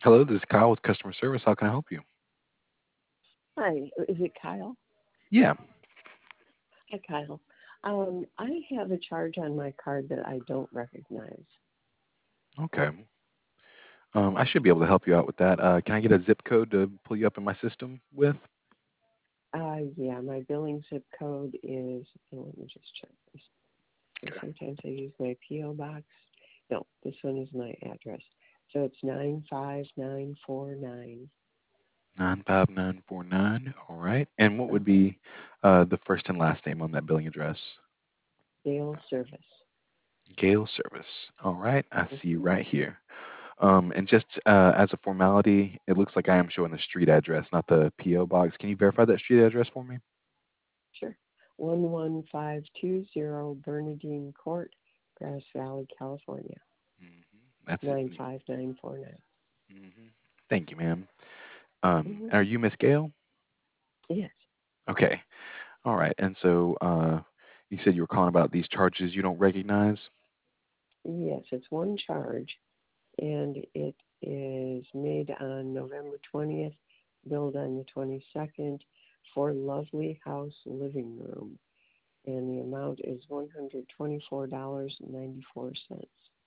Hello, this is Kyle with customer service. How can I help you? Hi, is it Kyle? Yeah. Hi, Kyle. I have a charge on my card that I don't recognize. Okay. I should be able to help you out with that. Can I get a zip code to pull you up in my system with? Yeah, my billing zip code is, let me just check this. So Okay. sometimes I use my P.O. box. No, this one is my address. So it's 95949 95949. All right. And what would be the first and last name on that billing address? Dale Service. Gale Service. All right. I see you Mm-hmm. right here. And just as a formality, it looks like I am showing the street address, not the PO box. Can you verify that street address for me? Sure. 11520 Bernadine Court, Grass Valley, California. That's it. 95949. hmm Thank you, ma'am. Mm-hmm. Are you Miss Gale? Yes. Okay. All right. And so you said you were calling about these charges you don't recognize? Yes, it's one charge, and it is made on November 20th, billed on the 22nd for Lovely House Living Room, and the amount is $124.94.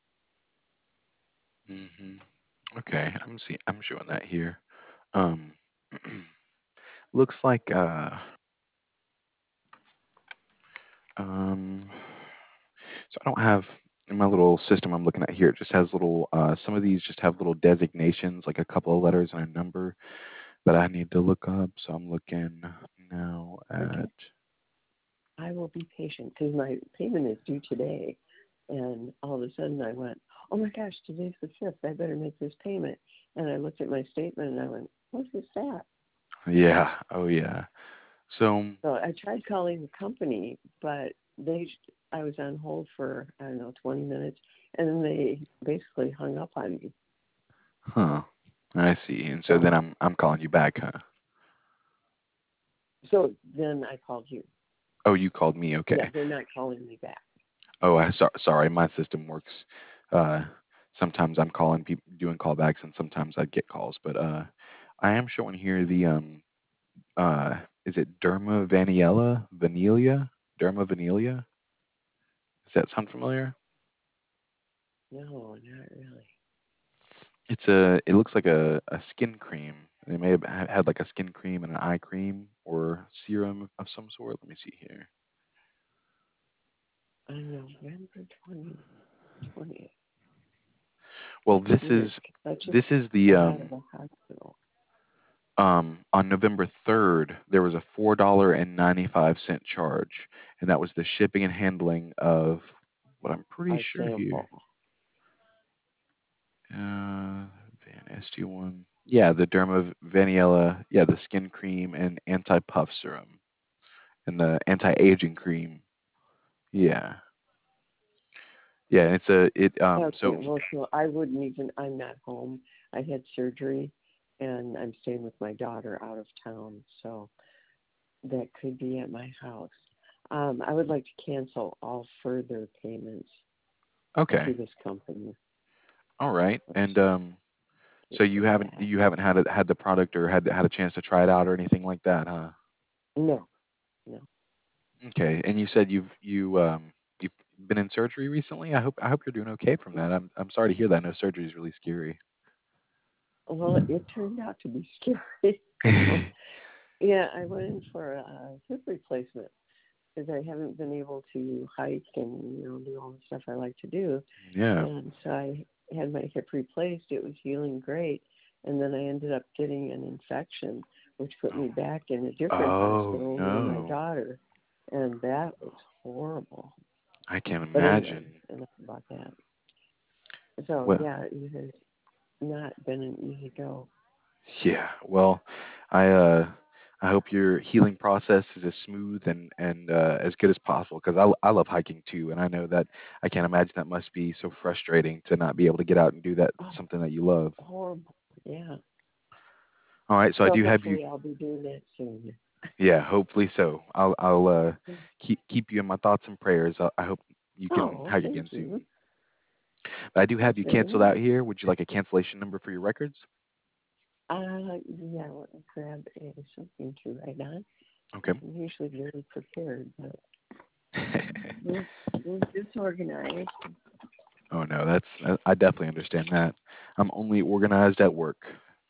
hmm Okay. I'm showing that here. Um, looks like um, so I don't have in my little system I'm looking at here. It just has little. Some of these just have little designations, like a couple of letters and a number that I need to look up. So I'm looking now Okay, at. I will be patient because my payment is due today, and all of a sudden I went, oh my gosh, today's the 5th, I better make this payment. And I looked at my statement and I went, what is that? Yeah. Oh yeah. So So I tried calling the company, but I was on hold for, I don't know, 20 minutes, and then they basically hung up on me. huh. I see. And so then So, I'm calling you back, huh? so then I called you. Oh, you called me. Yeah, Okay. they're not calling me back. Oh, sorry. My system works. Uh, sometimes I'm calling people, doing callbacks, and sometimes I get calls. But I am showing here the uh, is it Derma Vanilia? Derma Vanilia? Does that sound familiar? No, not really. It looks like a skin cream. They may have had like a skin cream and an eye cream or serum of some sort. Let me see here. On November 20th. Well, That's weird because I just this is the got out of the hospital. on November 3rd, there was a $4.95 charge, and that was the shipping and handling of what I'm pretty A sure here. sample. Van ST1. Yeah, the Derma Vaniella, yeah, the skin cream and anti-puff serum and the anti-aging cream. Yeah. Yeah, it's a it Okay, so well, so I wouldn't even, I'm not home. I had surgery and I'm staying with my daughter out of town, so that could be at my house. I would like to cancel all further payments okay. to this company. All right. Let's And just so get rid of that. you haven't had the product or had a chance to try it out or anything like that, huh? No, no. Okay, and you said you've been in surgery recently. I hope you're doing okay from that. I'm sorry to hear that. I know surgery is really scary. Well, it turned out to be scary. So, yeah, I went in for a hip replacement because I haven't been able to hike and do all the stuff I like to do. Yeah. And so I had my hip replaced. It was healing great, and then I ended up getting an infection, which put me back in a different Oh hospital near my no, daughter, and that was horrible. I can't But anyway, imagine. enough about that. So Well, yeah, it has not been an easy go. yeah. Well, I I hope your healing process is as smooth and as good as possible because I love hiking too, and I know that I can't imagine that must be so frustrating to not be able to get out and do that Oh, something that you love. horrible. Yeah. All right, so I So do have you. hopefully I'll be doing that soon. Yeah, hopefully so. I'll keep you in my thoughts and prayers. I hope you can Oh, hike thank again soon. you. But I do have That's you very canceled out nice. here. Would you like a cancellation number for your records? Yeah, let me grab something to write on. Okay. I'm usually very prepared, but we're, we're disorganized. Oh no, I definitely understand that. I'm only organized at work.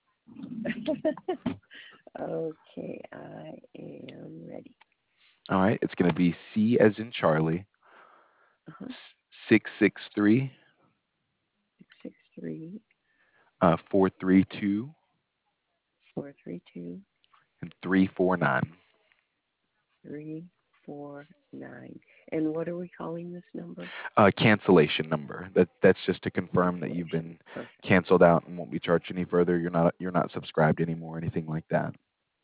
Okay, I am ready. All right, it's gonna be C as in Charlie, Uh-huh. 663 663 432 432 and 349. 349. And what are we calling this number? Cancellation number. That's just to confirm that you've Cancellation. been Perfect. canceled out and won't be charged any further. You're not subscribed anymore, anything like that.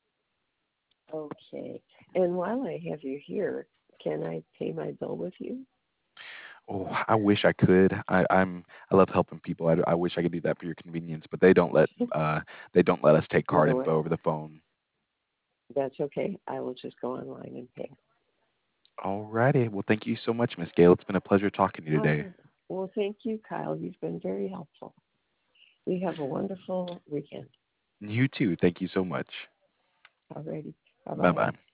Okay. And while I have you here, can I pay my bill with you? Oh, I wish I could. I love helping people. I wish I could do that for your convenience, but they don't let us take You card know what? info over the phone. That's okay. I will just go online and pay. Alrighty. Well, thank you so much, Miss Gail. It's been a pleasure talking to you today. Oh, well, thank you, Kyle. You've been very helpful. We have a wonderful weekend You too. Thank you so much. already. Bye Bye-bye. bye.